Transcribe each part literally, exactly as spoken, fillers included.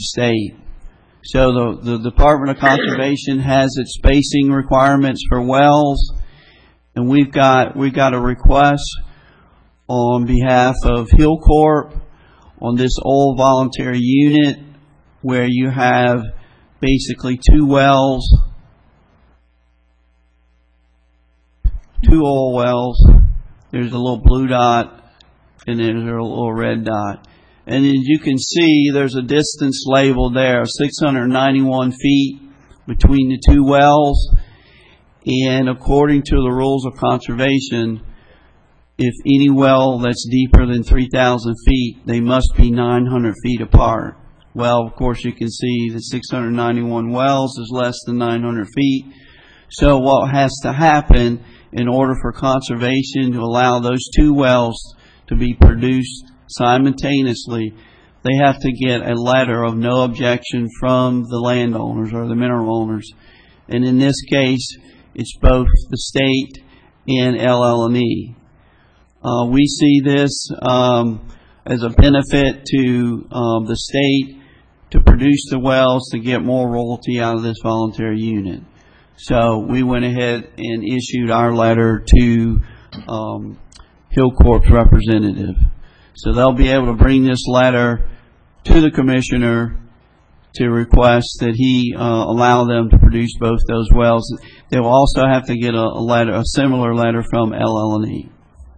state. So the, the Department of Conservation has its spacing requirements for wells, and we've got we've got a request on behalf of Hillcorp on this oil voluntary unit where you have basically two wells, two oil wells. There's a little blue dot and there's a little red dot. And as you can see, there's a distance labeled there, six hundred ninety-one feet between the two wells. And according to the rules of conservation, if any well that's deeper than three thousand feet, they must be nine hundred feet apart. Well, of course, you can see that six hundred ninety-one wells is less than nine hundred feet. So what has to happen in order for conservation to allow those two wells to be produced simultaneously, they have to get a letter of no objection from the landowners or the mineral owners. And in this case, it's both the state and L L and E. Uh, we see this um, as a benefit to um, the state to produce the wells to get more royalty out of this voluntary unit. So we went ahead and issued our letter to um, Hillcorp's representative. So they'll be able to bring this letter to the commissioner to request that he uh, allow them to produce both those wells. They will also have to get a, a letter, a similar letter from L L and E.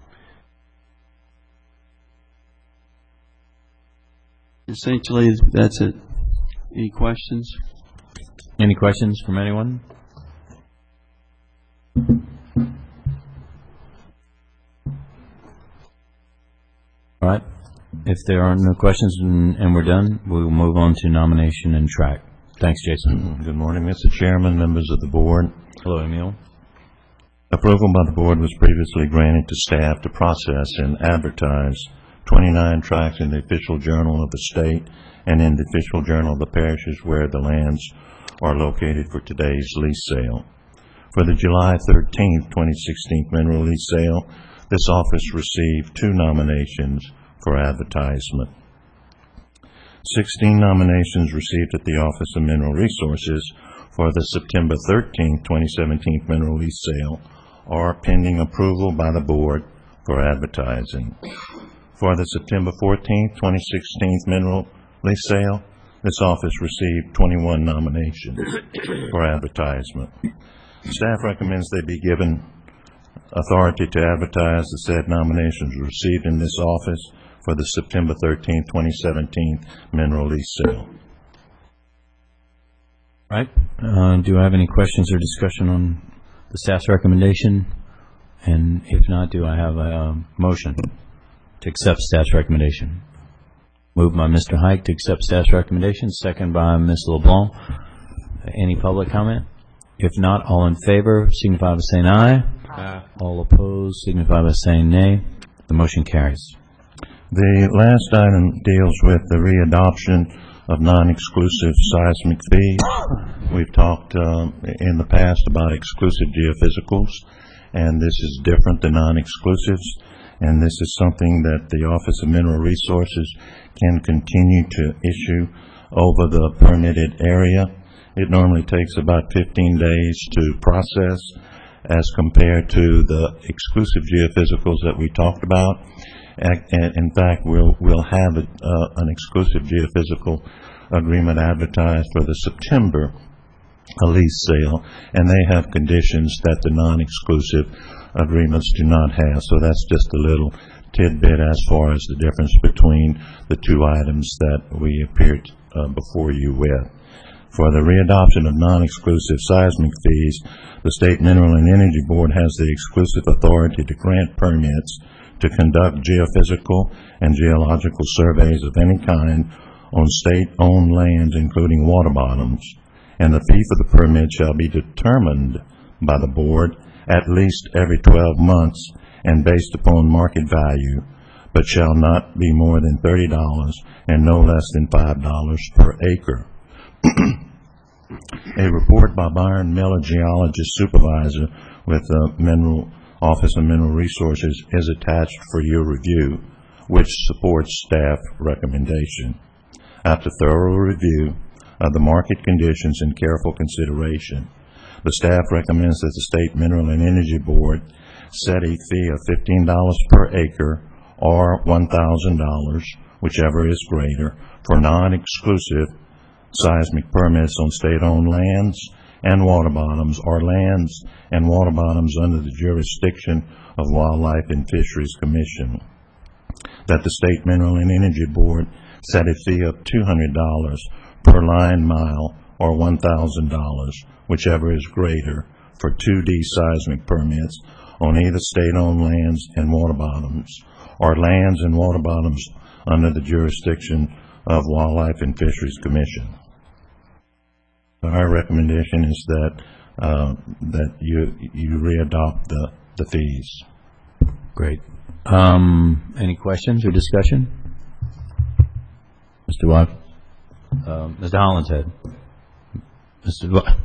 Essentially, that's it. Any questions? Any questions from anyone? All right. If there are no questions and, and we're done, we will move on to nomination and track. Thanks, Jason. Good morning, Mister Chairman, members of the board. Hello, Emil. Approval by the board was previously granted to staff to process and advertise twenty-nine tracts in the official journal of the state and in the official journal of the parishes where the lands are located for today's lease sale. For the July thirteenth, twenty sixteen mineral lease sale, this office received two nominations for advertisement. sixteen nominations received at the Office of Mineral Resources for the September thirteenth, twenty seventeen mineral lease sale are pending approval by the board for advertising. For the September fourteenth, twenty sixteen mineral lease sale, this office received twenty-one nominations for advertisement. Staff recommends they be given authority to advertise the said nominations received in this office for the September thirteenth, twenty seventeen mineral lease sale. All right. Uh, do I have any questions or discussion on the staff's recommendation? And if not, do I have a uh, motion to accept staff's recommendation? Moved by Mister Hike to accept staff's recommendation, second by Miz LeBlanc. Any public comment? If not, all in favor signify by saying aye. Aye. All opposed signify by saying nay. The motion carries. The last item deals with the readoption of non-exclusive seismic fees. We've talked um, in the past about exclusive geophysicals, and this is different than non-exclusives, and this is something that the Office of Mineral Resources can continue to issue over the permitted area. It normally takes about fifteen days to process as compared to the exclusive geophysicals that we talked about. In fact, we'll, we'll have a, uh, an exclusive geophysical agreement advertised for the September lease sale, and they have conditions that the non-exclusive agreements do not have. So that's just a little tidbit as far as the difference between the two items that we appeared uh, before you with. For the readoption of non-exclusive seismic fees, the State Mineral and Energy Board has the exclusive authority to grant permits to conduct geophysical and geological surveys of any kind on state-owned lands, including water bottoms, and the fee for the permit shall be determined by the board at least every twelve months and based upon market value, but shall not be more than thirty dollars and no less than five dollars per acre. A report by Byron Miller, geologist supervisor with the Mineral Office of Mineral Resources, is attached for your review, which supports staff recommendation. after thorough review of the market conditions and careful consideration. The staff recommends that the State Mineral and Energy Board set a fee of fifteen dollars per acre or one thousand dollars, whichever is greater, for non-exclusive seismic permits on state-owned lands and water bottoms, or lands and water bottoms under the jurisdiction of Wildlife and Fisheries Commission. That the State Mineral and Energy Board set a fee of two hundred dollars per line mile or one thousand dollars, whichever is greater, for two D seismic permits on either state-owned lands and water bottoms, or lands and water bottoms under the jurisdiction of Wildlife and Fisheries Commission. Our recommendation is that uh, that you you readopt the the fees. Great. Um, any questions or discussion? Mister Watt? Uh, Mister Hollinshead? Mister Watt?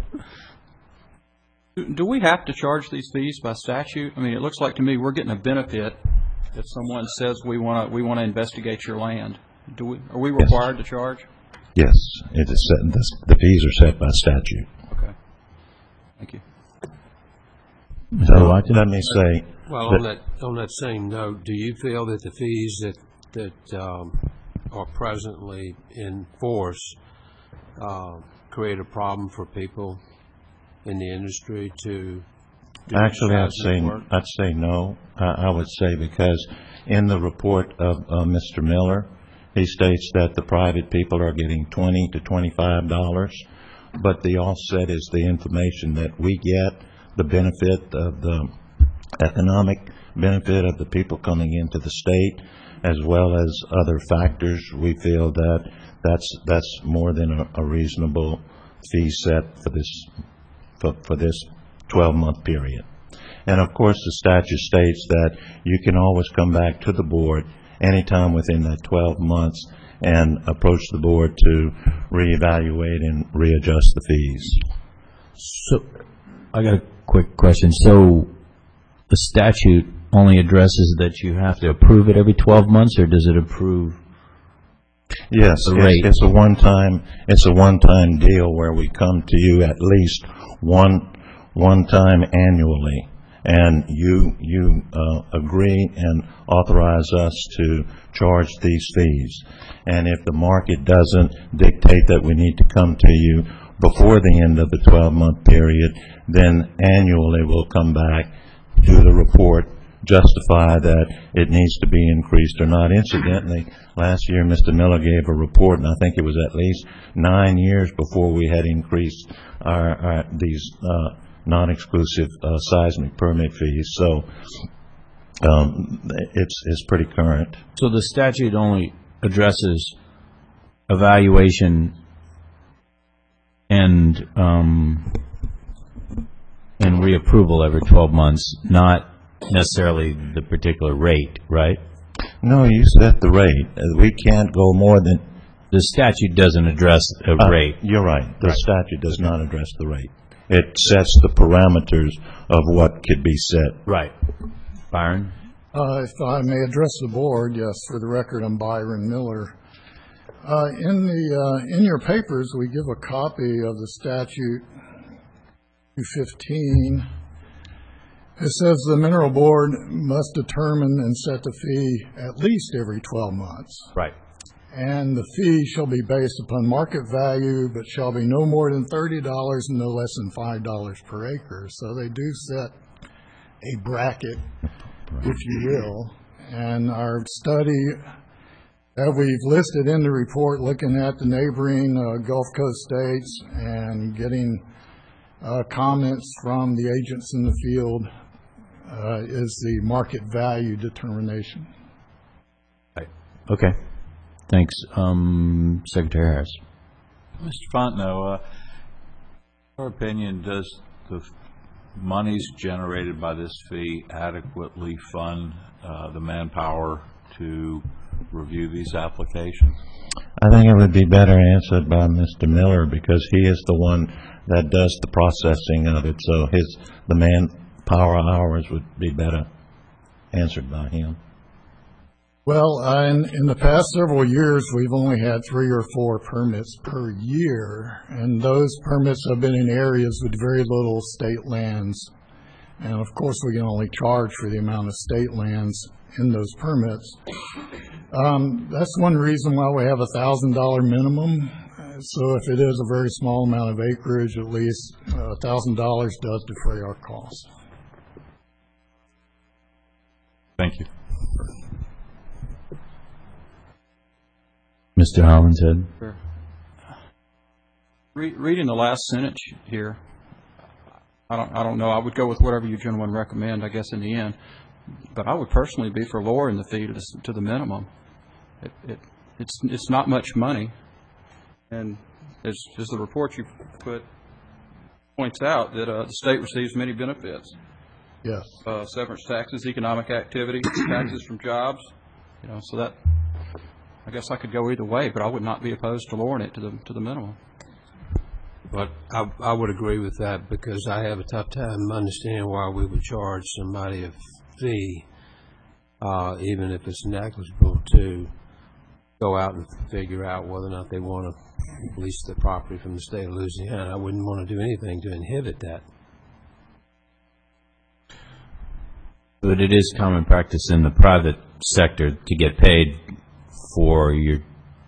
Do do we have to charge these fees by statute? I mean, it looks like to me we're getting a benefit if someone says we want to we want to investigate your land. Do we? Are we required yes. to charge? Yes, it is set, the, the fees are set by statute. Okay. Thank you. So let me say. Well, on that on that same note, do you feel that the fees that that um, are presently in force uh, create a problem for people in the industry to? Actually, I'd say work? I'd say no. Uh, I would say because in the report of uh, Mister Miller, he states that the private people are getting twenty to twenty-five dollars, but the offset is the information that we get, the benefit of the economic benefit of the people coming into the state, as well as other factors. We feel that that's that's more than a, a reasonable fee set for this for, for this twelve-month period. And of course, the statute states that you can always come back to the board anytime within that twelve months and approach the board to reevaluate and readjust the fees. So, I got a quick question. So, the statute only addresses that you have to approve it every twelve months, or does it approve? Yes, the it's, rate? it's a one-time. It's a one-time deal where we come to you at least one one time annually, and you you uh, agree and authorize us to charge these fees. And if the market doesn't dictate that we need to come to you before the end of the twelve-month period, then annually we'll come back, do the report, justify that it needs to be increased or not. Incidentally, last year Mister Miller gave a report, and I think it was at least nine years before we had increased our, our these uh, non-exclusive uh, seismic permit fees. So um, it's it's pretty current. So the statute only addresses evaluation and um, and reapproval every twelve months, not necessarily the particular rate, right? No, you set the rate. We can't go more than... The statute doesn't address a uh, rate. You're right. The right. statute does not address the rate. It sets the parameters of what could be set. Right. Byron? Uh, if I may address the board, yes, for the record, I'm Byron Miller. Uh, in the uh, in your papers, we give a copy of the statute two fifteen. It says the mineral board must determine and set the fee at least every twelve months. Right. And the fee shall be based upon market value, but shall be no more than thirty dollars and no less than five dollars per acre. So they do set a bracket, if you will. And our study that we've listed in the report, looking at the neighboring uh, Gulf Coast states and getting uh, comments from the agents in the field, uh, is the market value determination. Right. Okay. Thanks. Um, Secretary Harris. Mister Fontenot, uh, in your opinion, does the monies generated by this fee adequately fund uh, the manpower to review these applications? I think it would be better answered by Mister Miller, because he is the one that does the processing of it. So his the manpower hours would be better answered by him. Well, uh, in, in the past several years, we've only had three or four permits per year, and those permits have been in areas with very little state lands. And of course, we can only charge for the amount of state lands in those permits. Um, that's one reason why we have a thousand dollar minimum. So if it is a very small amount of acreage, at least a thousand dollars does defray our costs. Thank you. Mister Hollinshead. Sure. Re- reading the last sentence here, I don't, I don't know. I would go with whatever you gentlemen recommend, I guess, in the end. But I would personally be for lowering the fee to the, to the minimum. It, it, it's, it's not much money. And as, as the report you put points out, that uh, the state receives many benefits. Yes. Uh, severance taxes, economic activity, taxes from jobs. You know, so that, I guess I could go either way, but I would not be opposed to lowering it to the to the minimum. But I, I would agree with that, because I have a tough time understanding why we would charge somebody a fee, uh, even if it's negligible, to go out and figure out whether or not they want to lease the property from the state of Louisiana. I wouldn't want to do anything to inhibit that. But it is common practice in the private sector to get paid for your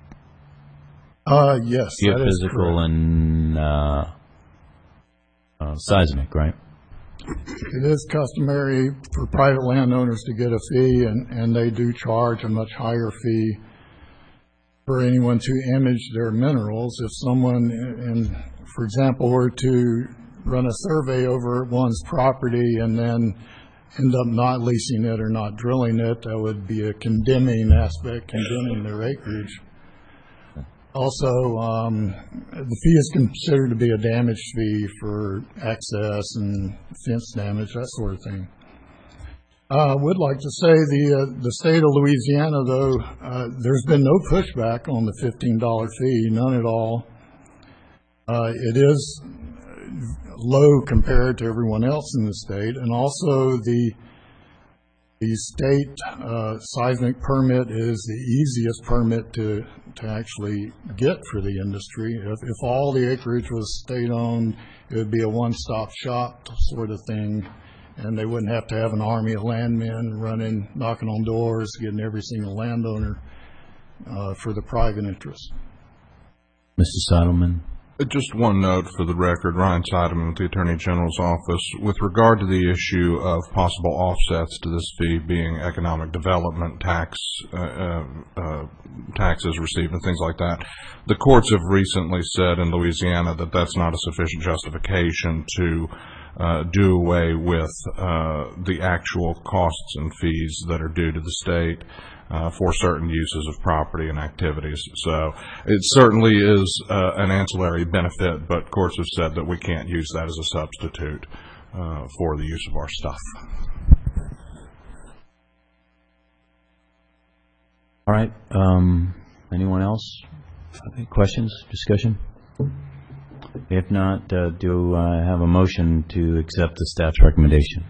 Uh, yes, that is geophysical correct. and uh, uh, seismic, right? It is customary for private landowners to get a fee, and, and they do charge a much higher fee for anyone to image their minerals. If someone, in, for example, were to run a survey over one's property and then end up not leasing it or not drilling it, that would be a condemning aspect, condemning their acreage. Also, um, the fee is considered to be a damage fee for access and fence damage, that sort of thing. I uh, would like to say the uh, the state of Louisiana, though, uh, there's been no pushback on the fifteen dollar fee, none at all. Uh, it is low compared to everyone else in the state, and also the the state uh, seismic permit is the easiest permit to to actually get for the industry. If, if all the acreage was state-owned, it would be a one-stop shop sort of thing, and they wouldn't have to have an army of landmen running, knocking on doors, getting every single landowner uh, for the private interest. Mister Seidelman. Just one note for the record, Ryan Seidelman with the Attorney General's office. With regard to the issue of possible offsets to this fee being economic development tax, uh, uh, uh, taxes received and things like that, the courts have recently said in Louisiana that that's not a sufficient justification to uh, do away with uh, the actual costs and fees that are due to the state Uh, for certain uses of property and activities. So it certainly is uh, an ancillary benefit, but courts have said that we can't use that as a substitute uh, for the use of our stuff. All right. Um, anyone else? Any questions, discussion? If not, uh, do I have a motion to accept the staff's recommendation?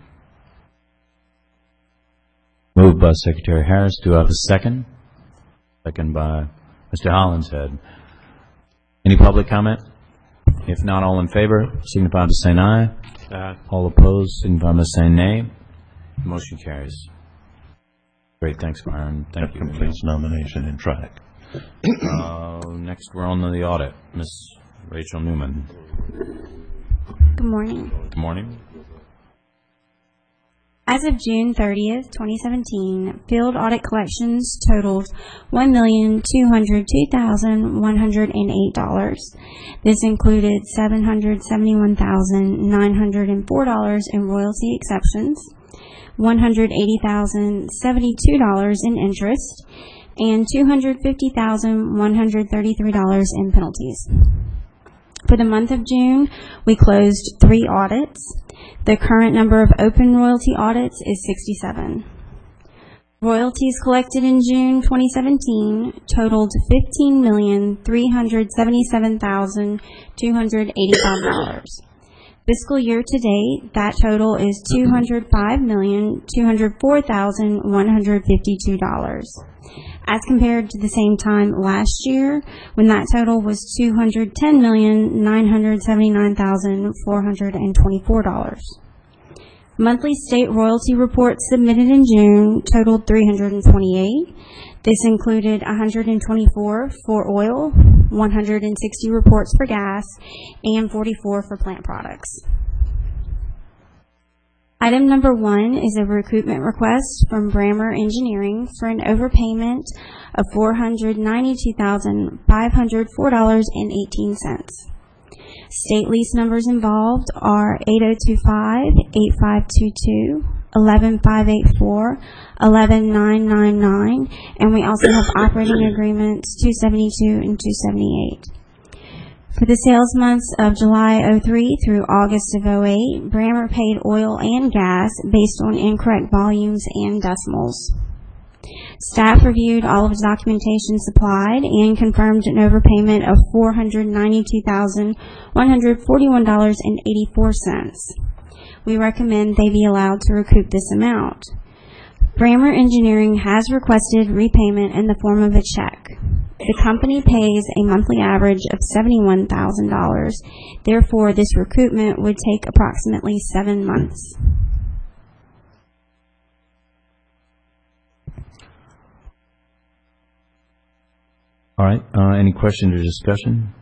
Moved by Secretary Harris. Do I have a second? Second by Mister Hollinshead. Any public comment? If not, all in favor, signify by saying aye. Aye. All opposed, signify by saying nay. Motion carries. Great, thanks, Byron. Thank That you. completes nomination and track. Uh, next, we're on to the audit. Miz Rachel Newman. Good morning. Good morning. As of June thirtieth, twenty seventeen, field audit collections totaled one million two hundred two thousand one hundred eight dollars. This included seven hundred seventy-one thousand nine hundred four dollars in royalty exceptions, one hundred eighty thousand seventy-two dollars in interest, and two hundred fifty thousand one hundred thirty-three dollars in penalties. For the month of June, we closed three audits. The current number of open royalty audits is sixty-seven. Royalties collected in June twenty seventeen totaled fifteen million three hundred seventy-seven thousand two hundred eighty-five dollars. Fiscal year to date, that total is two hundred five million two hundred four thousand one hundred fifty-two dollars. as compared to the same time last year, when that total was two hundred ten million, nine hundred seventy-nine thousand, four hundred twenty-four dollars. Monthly state royalty reports submitted in June totaled three hundred twenty-eight. This included one hundred twenty-four for oil, one hundred sixty reports for gas, and forty-four for plant products. Item number one is a recoupment request from Brammer Engineering for an overpayment of four hundred ninety-two thousand, five hundred four dollars and eighteen cents. State lease numbers involved are eight oh two five, eight five two two, eleven five eight four, eleven nine nine nine, and we also have operating agreements two seventy-two and two seventy-eight. For the sales months of July oh three through August of oh eight, Brammer paid oil and gas based on incorrect volumes and decimals. Staff reviewed all of the documentation supplied and confirmed an overpayment of four hundred ninety-two thousand, one hundred forty-one dollars and eighty-four cents. We recommend they be allowed to recoup this amount. Brammer Engineering has requested repayment in the form of a check. The company pays a monthly average of seventy-one thousand dollars. Therefore, this recoupment would take approximately seven months. All right, uh, any questions or discussion?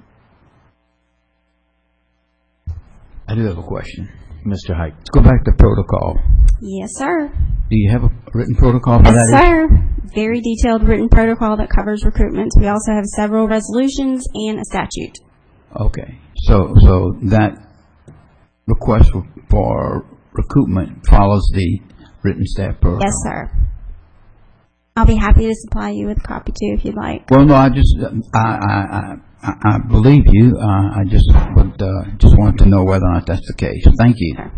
I do have a question. Mister Hike. Let's go back to protocol. Yes, sir. Do you have a written protocol for Yes, that? sir. Very detailed written protocol that covers recruitments. We also have several resolutions and a statute. Okay. So, so that request for, for recoupment follows the written staff protocol? Yes, sir. I'll be happy to supply you with a copy too if you'd like. Well, no, I just, I, I, I, I believe you. Uh, I just would, uh, just wanted to know whether or not that's the case. Thank you. Sure.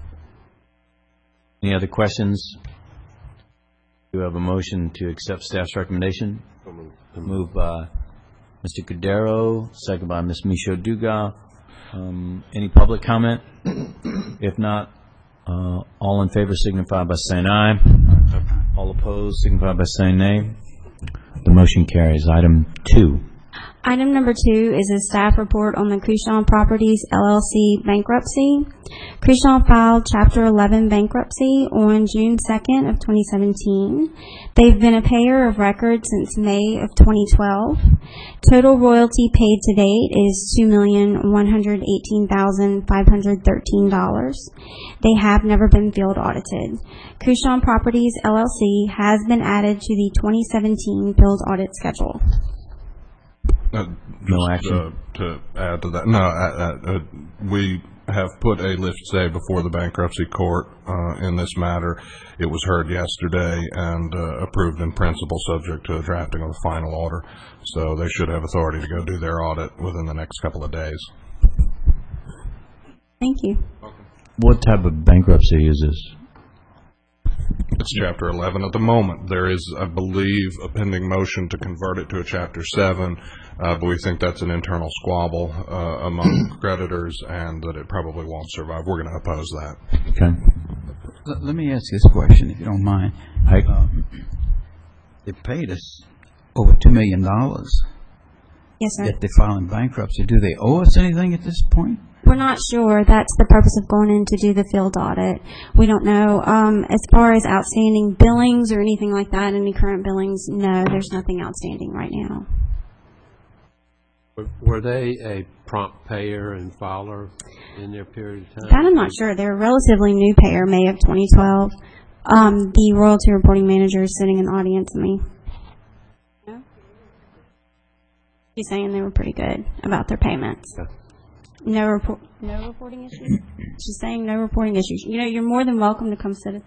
Any other questions? Do you have a motion to accept staff's recommendation? Moved by Mister Cudero, second by Miz Micho Dugas. Um, any public comment? If not, uh, all in favor signify by saying aye. All opposed signify by saying nay. The motion carries. Item two. Item number two is a staff report on the Cruchon Properties L L C bankruptcy. Cruchon filed Chapter eleven bankruptcy on June second of twenty seventeen. They've been a payer of record since May of twenty twelve. Total royalty paid to date is two million, one hundred eighteen thousand, five hundred thirteen dollars. They have never been field audited. Cruchon Properties L L C has been added to the twenty seventeen field audit schedule. Uh, No just, action. uh, to add to that, no, uh, uh, uh, we have put a lift stay before the bankruptcy court uh, in this matter. It was heard yesterday and uh, approved in principle, subject to the drafting of the final order. So they should have authority to go do their audit within the next couple of days. Thank you. What type of bankruptcy is this? It's Chapter eleven at the moment. There is, I believe, a pending motion to convert it to a Chapter seven, uh, but we think that's an internal squabble uh, among creditors and that it probably won't survive. We're going to oppose that. Okay. Let, let me ask this question, if you don't mind. Hike. Um, they paid us over two million dollars. Yes, sir. Yet they're filing bankruptcy. Do they owe us anything at this point? We're not sure. That's the purpose of going in to do the field audit. We don't know. Um, as far as outstanding billings or anything like that, any current billings, no, there's nothing outstanding right now. Were they a prompt payer and filer in their period of time? That I'm not sure. They're a relatively new payer, May of twenty twelve. Um, the royalty reporting manager is sitting in the audience with me. No? She's saying they were pretty good about their payments. Okay. No report, no reporting issues. She's saying no reporting issues. You know, you're more than welcome to come sit at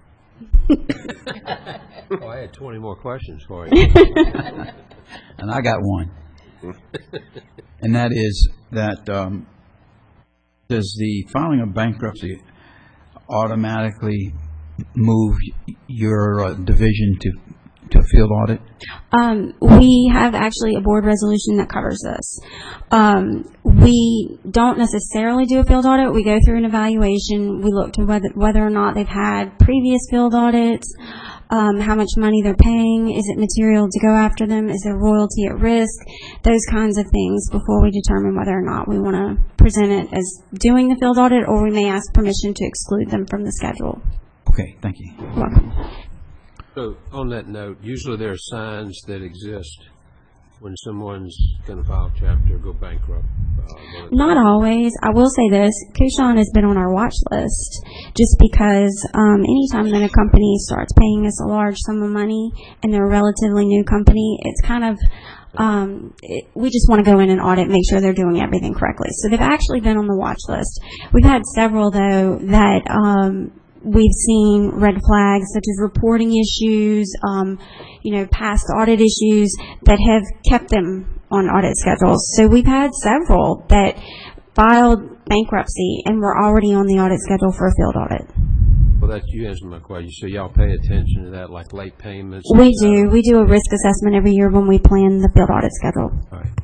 the. Oh, I had twenty more questions for you. And I got one. And that is that um, does the filing of bankruptcy automatically move your uh, division to to a field audit? Um, we have actually a board resolution that covers this. Um, we don't necessarily do a field audit. We go through an evaluation. We look to whether whether or not they've had previous field audits. um, how much money they're paying, is it material to go after them, is their royalty at risk, those kinds of things before we determine whether or not we want to present it as doing the field audit, or we may ask permission to exclude them from the schedule. Okay, thank you. You're welcome. So, on that note, usually there are signs that exist when someone's going to file chapter or go bankrupt. Uh, Not always. I will say this, Kushan has been on our watch list just because um, anytime that a company starts paying us a large sum of money and they're a relatively new company, it's kind of, um, it, we just want to go in and audit, make sure they're doing everything correctly. So they've actually been on the watch list. We've had several, though, that um, we've seen red flags, such as reporting issues, um, you know, past audit issues that have kept them on audit schedules. So we've had several that filed bankruptcy and were already on the audit schedule for a field audit. Well, that you answered my question. So y'all pay attention to that, like late payments? We do. We do a risk assessment every year when we plan the field audit schedule. All right.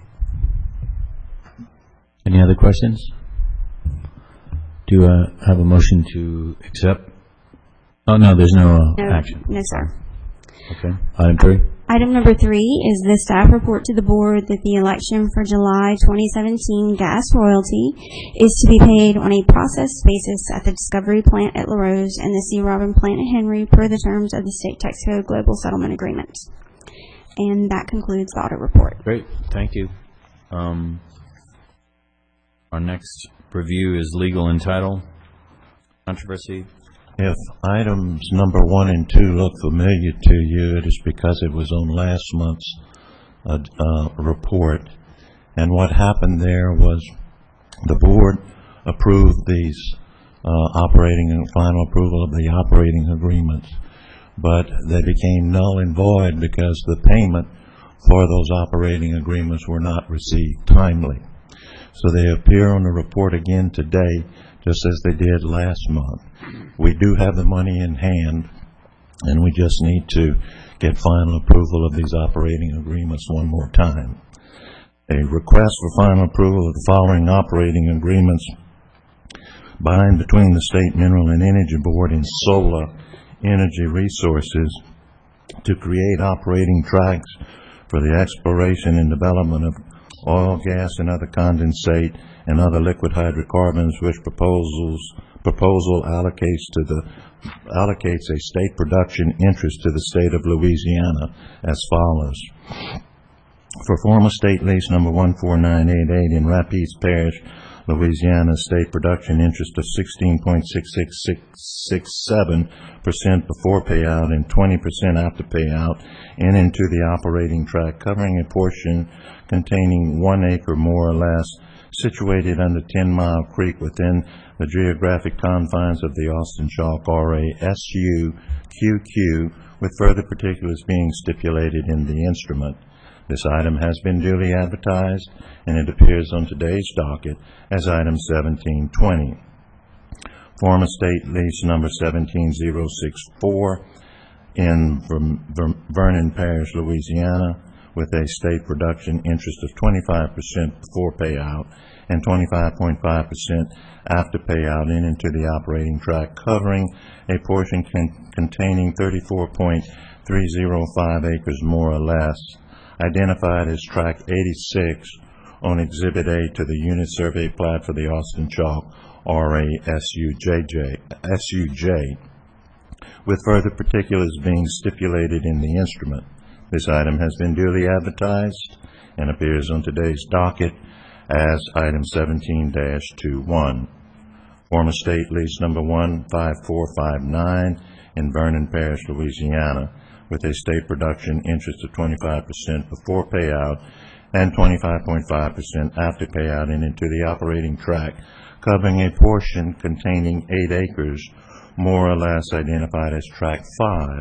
Any other questions? Do I have a motion to accept? Oh, no, there's no uh, No, action. no, sir. Okay. Item three. Item number three is the staff report to the board that the election for July twenty seventeen gas royalty is to be paid on a processed basis at the Discovery plant at LaRose and the C. Robin plant at Henry per the terms of the State Tax Code Global Settlement Agreement. And that concludes the audit report. Great, thank you. Um, our next review is legal and title controversy. If items number one and two look familiar to you, it is because it was on last month's uh, uh, report. And what happened there was the board approved these uh, operating and final approval of the operating agreements, but they became null and void because the payment for those operating agreements were not received timely. So they appear on the report again today, just as they did last month. We do have the money in hand, and we just need to get final approval of these operating agreements one more time. A request for final approval of the following operating agreements by and between the State Mineral and Energy Board and Solar Energy Resources to create operating tracks for the exploration and development of oil, gas, and other condensate and other liquid hydrocarbons, which proposals proposal allocates to the allocates a state production interest to the state of Louisiana as follows. For former state lease number one four nine eight eight in Rapides Parish, Louisiana, state production interest of sixteen point six six six six seven percent before payout and twenty percent after payout, and into the operating tract covering a portion containing one acre more or less, situated under Ten Mile Creek within the geographic confines of the Austin Chalk R A S U Q Q, with further particulars being stipulated in the instrument. This item has been duly advertised, and it appears on today's docket as item seventeen twenty. Former state lease number seventeen oh sixty-four in Vernon Parish, Louisiana, with a state production interest of twenty-five percent before payout and twenty-five point five percent after payout, and into the operating tract covering a portion con containing thirty-four point three oh five acres more or less, identified as tract eighty-six on Exhibit A to the unit survey plat for the Austin Chalk R A S U J, with further particulars being stipulated in the instrument. This item has been duly advertised and appears on today's docket as item seventeen dash twenty-one. Former state lease number one five four five nine in Vernon Parish, Louisiana, with a state production interest of twenty-five percent before payout and twenty-five point five percent after payout, and into the operating tract covering a portion containing eight acres, more or less, identified as tract five,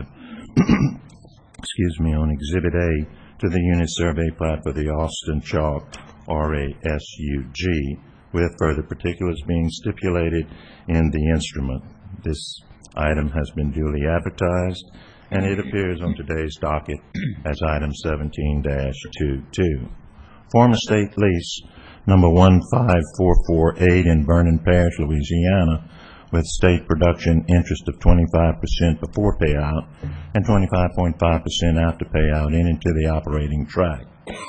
excuse me, on Exhibit A to the unit survey plat for the Austin Chalk R A S U G, with further particulars being stipulated in the instrument. This item has been duly advertised, and it appears on today's docket as item seventeen dash twenty-two. Former state lease number one five four four eight in Vernon Parish, Louisiana, with state production interest of twenty-five percent before payout and twenty-five point five percent after payout in into the operating tract,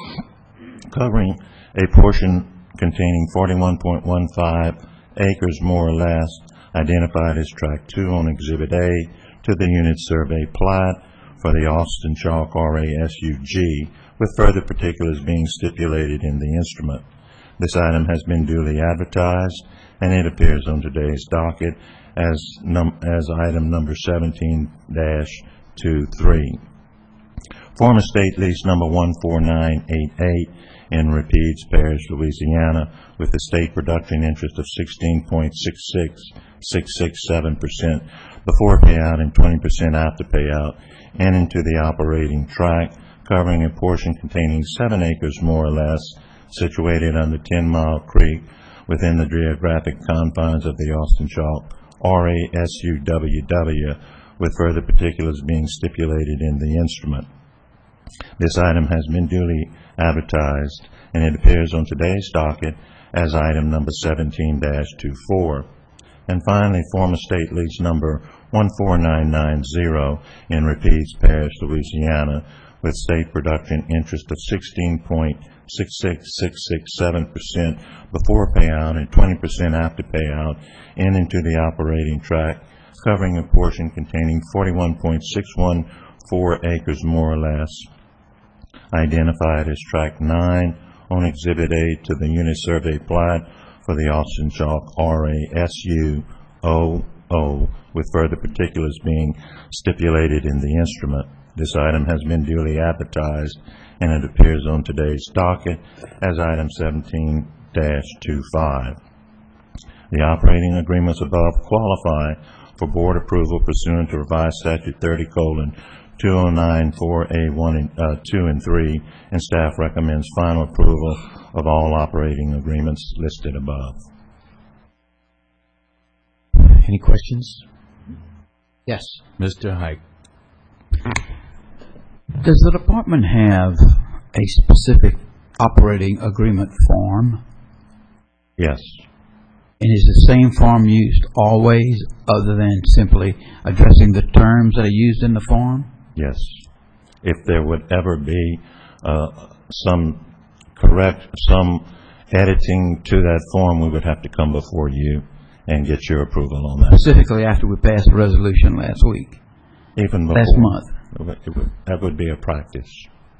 covering a portion containing forty-one point one five acres more or less, identified as Tract two on Exhibit A to the unit survey plat for the Austin Chalk R A S U G, with further particulars being stipulated in the instrument. This item has been duly advertised, and it appears on today's docket as, num as item number seventeen dash twenty-three. Former state lease number one four nine eight eight in Rapides Parish, Louisiana, with a state production interest of sixteen point six six six six seven percent before payout and twenty percent after payout, and into the operating tract, covering a portion containing seven acres more or less, situated under Ten Mile Creek, within the geographic confines of the Austin Chalk R A S U W W, with further particulars being stipulated in the instrument. This item has been duly advertised, and it appears on today's docket as item number seventeen dash twenty-four. And finally, former state lease number one four nine nine zero in Rapides Parish, Louisiana, with state production interest of sixteen point six six six six seven percent before payout and twenty percent after payout, and into the operating tract, covering a portion containing forty-one point six one four acres more or less, identified as Tract nine on Exhibit A to the unit survey plat for the Austin Chalk R A S U O O, with further particulars being stipulated in the instrument. This item has been duly advertised, and it appears on today's docket as item seventeen dash twenty-five. The operating agreements above qualify for board approval pursuant to revised statute thirty colon two oh nine four A one and uh, two and three, and staff recommends final approval of all operating agreements listed above. Any questions? Yes. Mister Hike. Does the department have a specific operating agreement form? Yes. And is the same form used always, other than simply addressing the terms that are used in the form? Yes. If there would ever be uh, some correct, some editing to that form, we would have to come before you and get your approval on that. Specifically after we passed the resolution last week, Even before. last month. It would, it would, that would be a practice.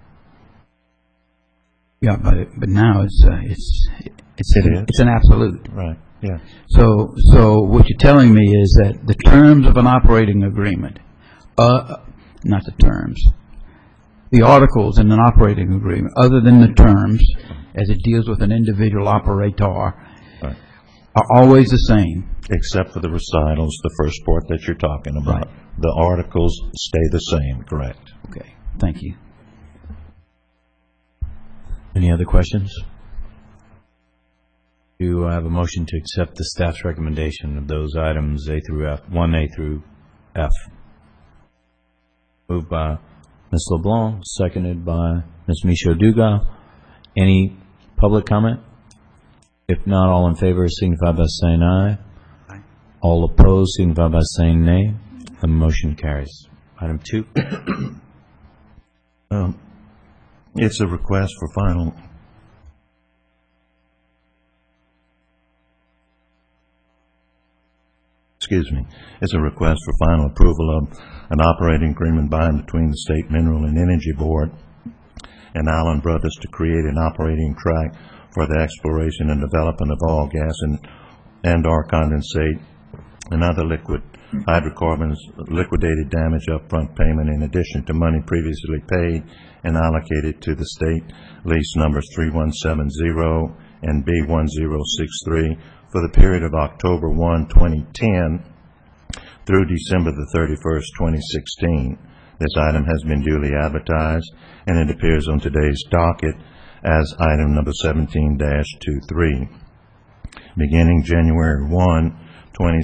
Yeah, but it, but now it's uh, it's it's It an, is. it's an absolute. Right. Yes. So so what you're telling me is that the terms of an operating agreement, uh, not the terms, the articles in an operating agreement, other than the terms, as it deals with an individual operator, Right. are always the same. Except for the recitals, the first part that you're talking about. Right. The articles stay the same, correct? Okay, thank you. Any other questions? Do I have a motion to accept the staff's recommendation of those items A through F, one A through F? Moved by Miz LeBlanc, seconded by Miz Michaud Dugas. Any public comment? If not, all in favor signify by saying aye. Aye. All opposed signify by saying nay. The motion carries. Item two. Um, it's a request for final excuse me, it's a request for final approval of an operating agreement by and between the State Mineral and Energy Board and Allen Brothers to create an operating track for the exploration and development of oil, gas, and, and or condensate and other liquid hydrocarbons, liquidated damage upfront payment in addition to money previously paid and allocated to the state lease numbers three one seven zero and B one zero six three for the period of October first, twenty ten through December the thirty-first, twenty sixteen. This item has been duly advertised, and it appears on today's docket as item number seventeen dash twenty-three. Beginning January first, twenty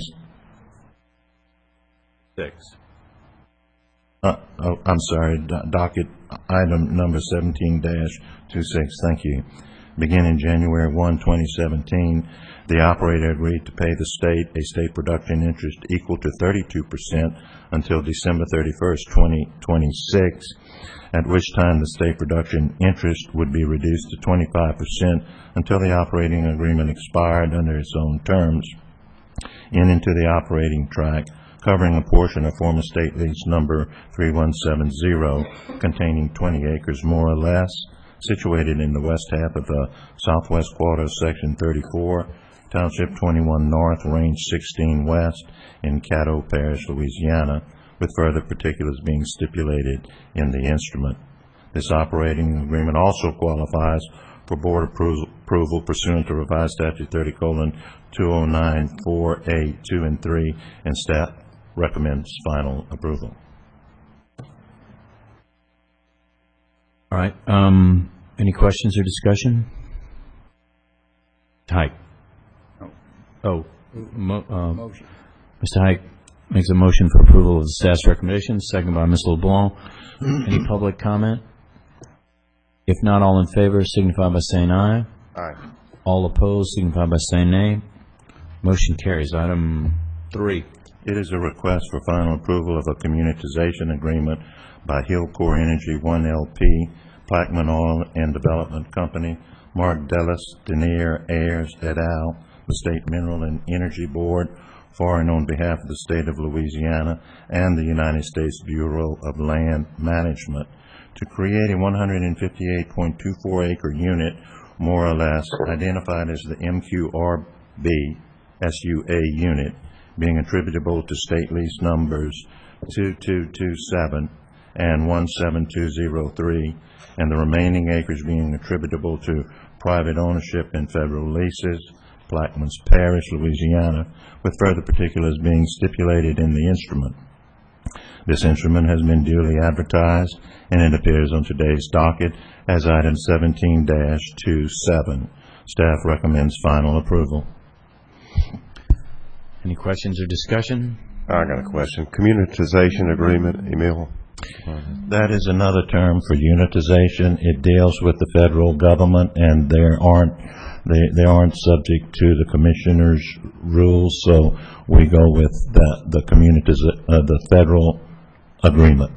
Six. Uh, oh, I'm sorry, do- docket item number seventeen dash twenty-six, thank you. beginning January first, twenty seventeen, the operator agreed to pay the state a state production interest equal to thirty-two percent until December thirty-first, twenty twenty-six, at which time the state production interest would be reduced to twenty-five percent until the operating agreement expired under its own terms, and into the operating tract, covering a portion of former state lease number three one seven zero, containing twenty acres more or less, situated in the west half of the southwest quarter of Section thirty-four, Township twenty-one North, Range sixteen West, in Caddo Parish, Louisiana, with further particulars being stipulated in the instrument. This operating agreement also qualifies for board appro- approval pursuant to revised statute thirty colon two oh nine four A two and three, and staff recommends final approval. All right. Um, any questions or discussion? Hike. Oh, mo- um, Motion. Mister Hike makes a motion for approval of the staff's recommendations, second by Miz LeBlanc. Any public comment? If not, all in favor signify by saying aye. Aye. All opposed signify by saying nay. Motion carries. Item three. It is a request for final approval of a communitization agreement by Hillcore Energy one L P, Plaquemine Oil and Development Company, Mark Dellis, Denier, Ayers, et al., the State Mineral and Energy Board, for and on behalf of the State of Louisiana and the United States Bureau of Land Management, to create a one hundred fifty-eight point two four acre unit, more or less, identified as the M Q R B S U A unit, being attributable to state lease numbers two two two seven and one seven two zero three, and the remaining acres being attributable to private ownership in federal leases, Plaquemines Parish, Louisiana, with further particulars being stipulated in the instrument. This instrument has been duly advertised, and it appears on today's docket as item seventeen dash twenty-seven. Staff recommends final approval. Any questions or discussion? I got a question. Communitization agreement, Emil? That is another term for unitization. It deals with the federal government, and there aren't they, they aren't subject to the commissioner's rules, so we go with the the communitiz- uh, the federal agreement.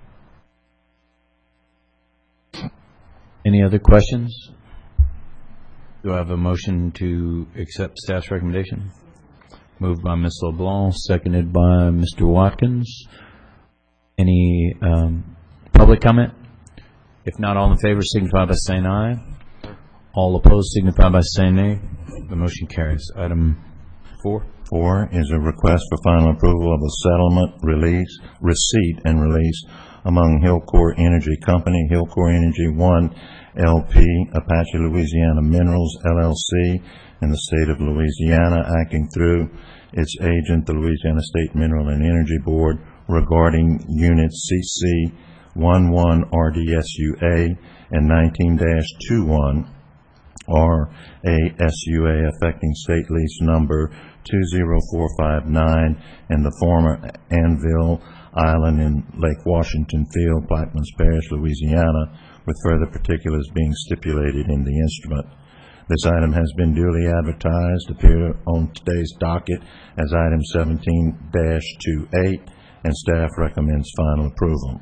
Any other questions? Do I have a motion to accept staff's recommendation? Moved by Miz LeBlanc, seconded by Mister Watkins. Any um, public comment? If not, all in favor signify by saying aye. All opposed signify by saying nay. The motion carries. Item four. Four is a request for final approval of a settlement, release, receipt, and release among Hillcore Energy Company, Hillcore Energy one L P, Apache Louisiana Minerals L L C, in the state of Louisiana, acting through its agent, the Louisiana State Mineral and Energy Board, regarding units C C eleven R D S U A and nineteen dash twenty-one R A S U A, affecting state lease number two zero four five nine and the former Anvil Island in Lake Washington Field, Plaquemines Parish, Louisiana, with further particulars being stipulated in the instrument. This item has been duly advertised, appeared on today's docket as item seventeen dash twenty-eight, and staff recommends final approval.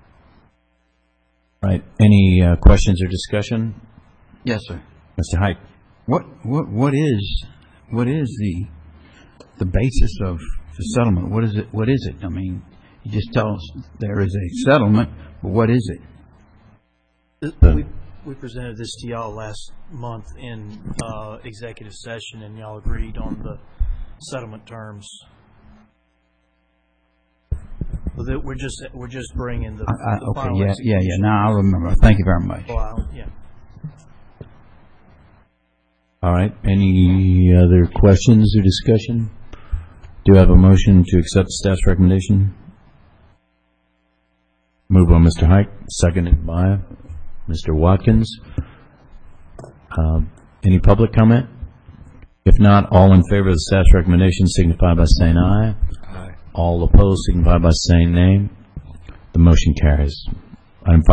Right. Any uh, questions or discussion? Yes, sir. Mister Hike. What, what, what is, what is the, the basis of the settlement? What is it, what is it? I mean, you just tell us there is a settlement, but what is it? We, we presented this to y'all last month in uh, executive session, and y'all agreed on the settlement terms. Well, that we're just we're just bringing the, I, I, the okay, final yeah, yeah, execution. yeah. Now I remember. Thank you very much. Well, yeah. All right. Any other questions or discussion? Do I have a motion to accept staff's recommendation? Moved by Mister Hike, seconded by Mister Watkins. Uh, any public comment? If not, all in favor of the staff's recommendation signify by saying aye. Aye. All opposed signify by saying nay. The motion carries. Item five.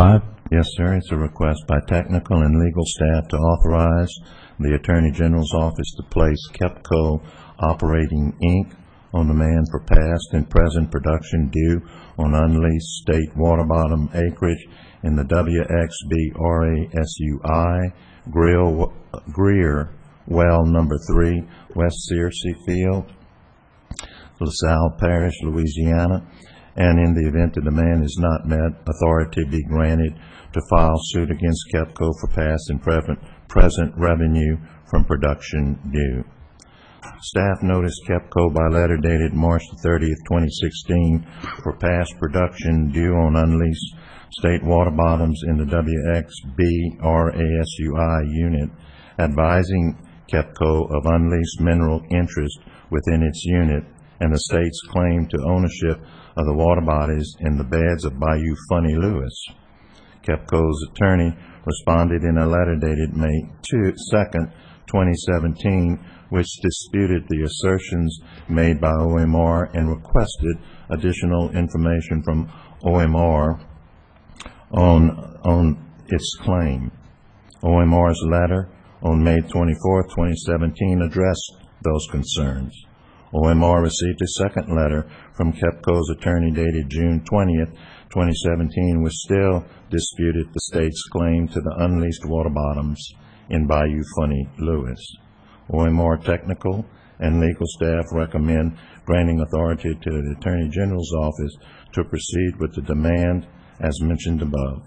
Yes, sir. It's a request by technical and legal staff to authorize the Attorney General's office to place KEPCO Operating, Incorporated on demand for past and present production due on unleased state water bottom acreage in the W X B R A S U I Grill, Greer Well Number Three, West Searcy Field, LaSalle Parish, Louisiana, and in the event the demand is not met, authority be granted to file suit against KEPCO for past and present present revenue from production due. Staff noticed KEPCO by letter dated March thirtieth, twenty sixteen for past production due on unleased state water bottoms in the W X B R A S U I unit, advising KEPCO of unleased mineral interest within its unit and the state's claim to ownership of the water bodies in the beds of Bayou Funny Lewis. KEPCO's attorney responded in a letter dated May second, twenty seventeen, which disputed the assertions made by O M R and requested additional information from O M R on, on its claim. O M R's letter on May twenty-fourth, twenty seventeen addressed those concerns. O M R received a second letter from KEPCO's attorney dated June twentieth, twenty seventeen, which still disputed the state's claim to the unleased water bottoms in Bayou Funny Lewis. O M R technical and legal staff recommend granting authority to the Attorney General's office to proceed with the demand as mentioned above.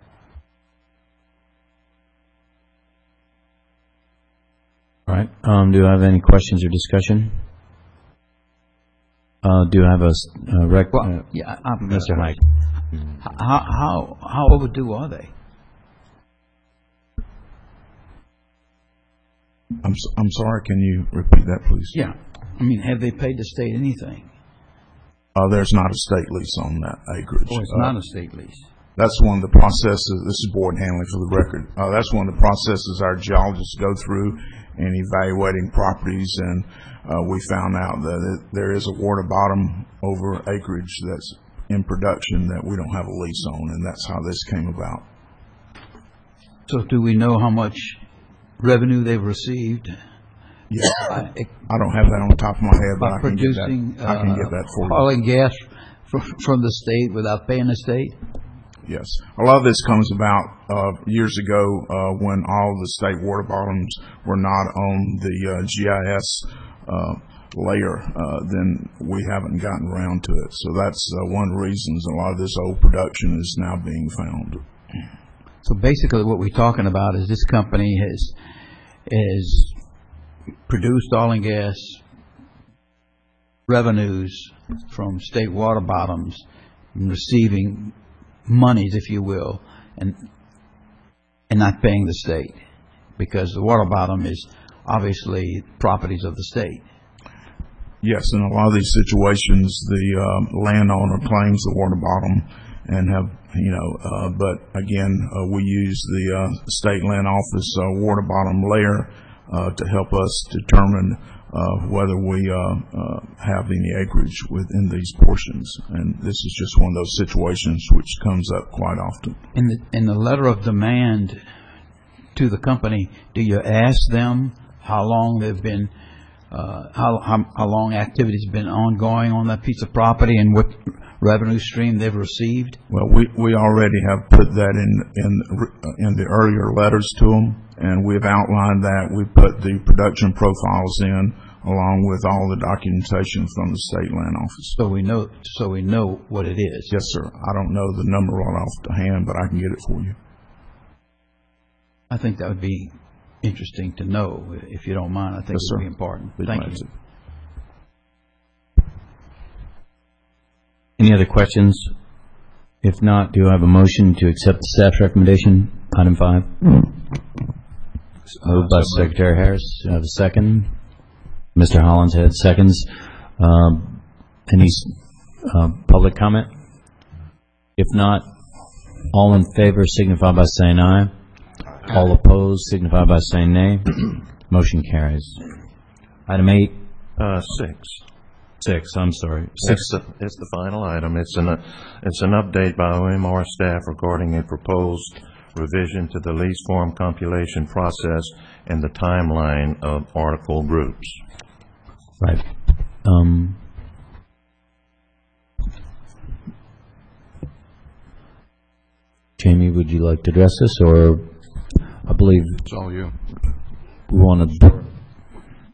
All right. Um, do I have any questions or discussion? Uh, do I have a uh, rec? Well, yeah, I- I've got a Mister Hyde. question. How, how, how overdue are they? I'm, s- I'm sorry, can you repeat that, please? Yeah. I mean, have they paid the state anything? Uh, there's not a state lease on that acreage. Or it's Uh, not a state lease? That's one of the processes, this is board handling for the record, uh, that's one of the processes our geologists go through in evaluating properties, and uh, we found out that it, there is a water bottom over acreage that's in production that we don't have a lease on, and that's how this came about. So do we know how much revenue they've received? Yeah, By, I don't have that on the top of my head, but by I can get that, producing I can uh, get that for you. oil and gas from, from the state without paying the state? Yes. A lot of this comes about uh, years ago uh, when all the state water bottoms were not on the uh, G I S uh, layer, uh, then we haven't gotten around to it. So that's uh, one reason a lot of this old production is now being found. So basically what we're talking about is this company has, has produced oil and gas revenues from state water bottoms, receiving monies, if you will, and and not paying the state, because the water bottom is obviously properties of the state. Yes, in a lot of these situations, the uh, landowner claims the water bottom and have, you know, uh, but again, uh, we use the uh, state land office uh, water bottom layer uh, to help us determine uh, whether we uh, uh, have any acreage within these portions. And this is just one of those situations which comes up quite often. In the, in the letter of demand to the company, do you ask them how long they've been, uh, how, how, how long activity's been ongoing on that piece of property and what revenue stream they've received? Well, we, we already have put that in, in, in the earlier letters to them, and we've outlined that. We put the production profiles in along with all the documentation from the state land office. So we know, so we know what it is. Yes, sir. I don't know the number right off the hand, but I can get it for you. I think that would be interesting to know, if you don't mind. I think Yes, it would sir. be important. Be Thank glad you. to. Any other questions? If not, do I have a motion to accept the staff's recommendation, item five? Moved by Secretary Harris. Do I have a second? Mister Hollinshead seconds. Um, Any uh, public comment? If not, all in favor signify by saying aye. All opposed signify by saying nay. Motion carries. Item eight. Uh, six. Six, I'm sorry. Six. It's the, it's the final item. It's an, uh, it's an update by O M R staff regarding a proposed revision to the lease form compilation process and the timeline of article groups. Right. Um, Jamie, would you like to address this, or I believe It's all you. we want to